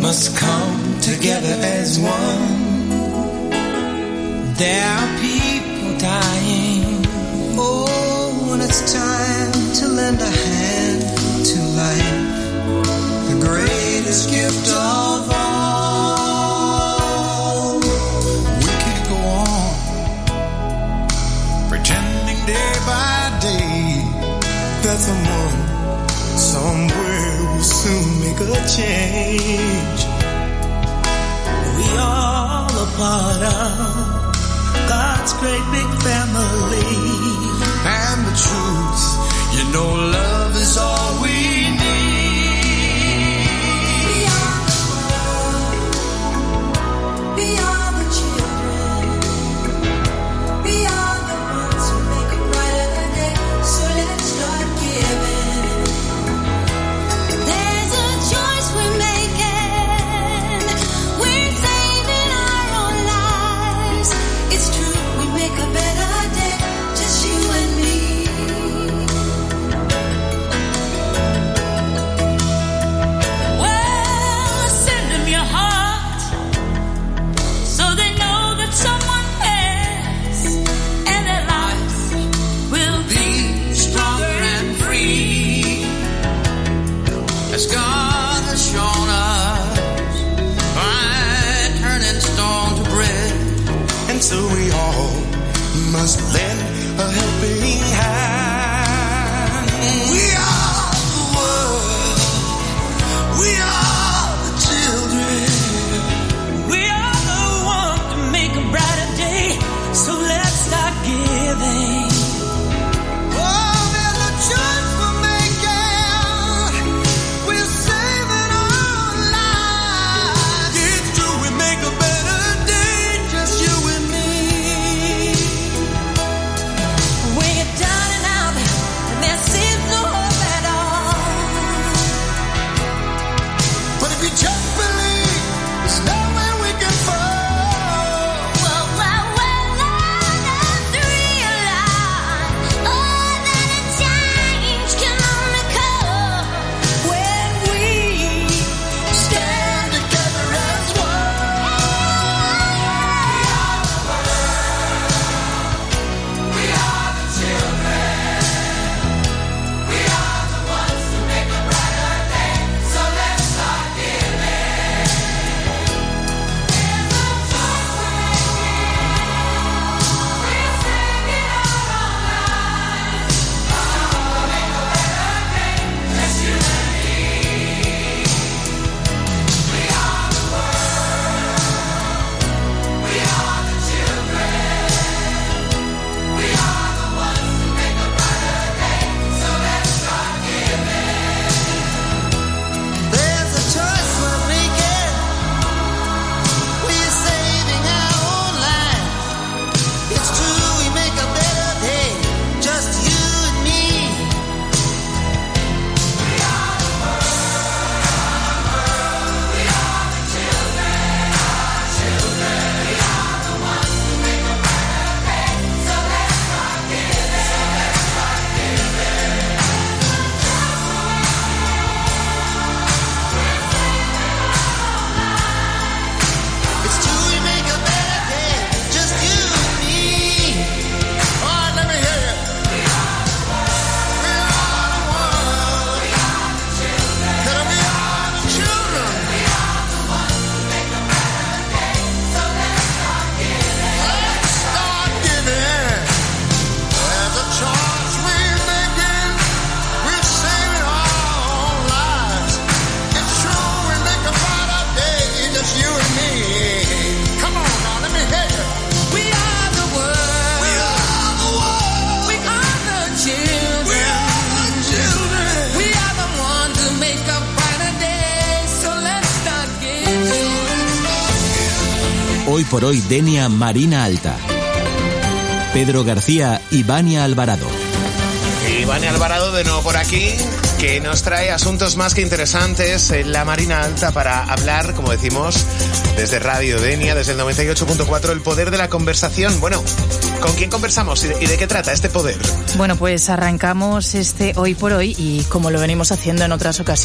must come together as one. There are people dying. Oh, when it's time to lend a hand to life, the greatest gift of all. We could go on pretending day by day that someone somewhere will soon make a change. We all a part of God's great big family. And the truth, you know, love is all we need. We are the world. We are the children. We are the ones who make a brighter day. So let's start giving. There's a choice we're making. We're saving our own lives. It's true, we make a better day. Just you and me. Well, send them your heart so they know that someone cares, and their lives will be stronger and free. As God has shown us by turning stone to bread, and so we all must lend a helping hand. We are the world. We are the children. We are the ones to make a brighter day. So let's start giving. Oh, there's a choice we're making. We're saving our lives. It's true, we make a better day. Just you and me. When you're down and out, and there seems no hope at all. But if you just believe, there's nowhere we can fall. Well, let's realize, oh, that a change can only come when we stand together as one. We are the children. We are the ones who make a brighter day. So let's start giving. There's a choice we're making. We're saving our own lives. We'll make a better day. Just you and me. We are the world. We are the children. We are the ones who make a brighter day. So let's start giving. There's a choice we're making. We're saving our own lives. It's true, we make a better day. Just you and me. We are the world. We are the children. Our children. We are the ones who make a brighter day. So let's start giving. It's true, we make a better day. Just you and me. All right, let me hear you. We are the world. We are the world. We are the children. We are the children. We are the ones who make a better day. So let's start giving. Let's start giving. There's a choice we're making. We're saving our own lives. It's true, we make a brighter day. Just you and me. Come on now, let me hear you. We are the world. We are the world. We are the children. We are the children. We are the ones who make a brighter day. So let's start giving. Hoy por hoy, Denia Marina Alta. Pedro García y Vania Alvarado. Y Vania Alvarado de nuevo por aquí, que nos trae asuntos más que interesantes en la Marina Alta para hablar, como decimos, desde Radio Denia, desde el 98.4, el poder de la conversación. Bueno, ¿con quién conversamos y de qué trata este poder? Bueno, pues arrancamos este Hoy por Hoy y como lo venimos haciendo en otras ocasiones,